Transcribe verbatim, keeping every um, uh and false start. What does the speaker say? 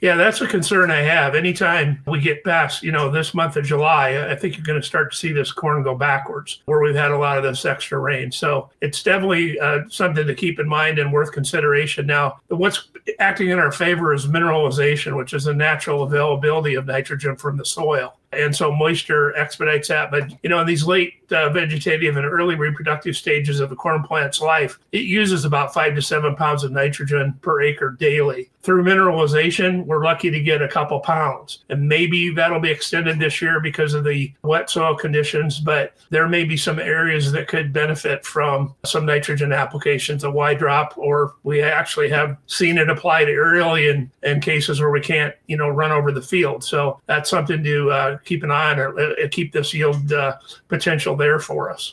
Yeah, that's a concern I have. Anytime we get past, you know, this month of July, I think you're going to start to see this corn go backwards where we've had a lot of this extra rain. So it's definitely uh, something to keep in mind and worth consideration. Now, what's acting in our favor is mineralization, which is a natural availability of nitrogen from the soil. And so moisture expedites that. But, you know, in these late uh, vegetative and early reproductive stages of the corn plant's life, it uses about five to seven pounds of nitrogen per acre daily. Through mineralization, we're lucky to get a couple pounds. And maybe that'll be extended this year because of the wet soil conditions, but there may be some areas that could benefit from some nitrogen applications, a Y drop, or we actually have seen it applied aerially in, in cases where we can't, you know, run over the field. So that's something to uh, keep an eye on, or uh, keep this yield uh, potential there for us.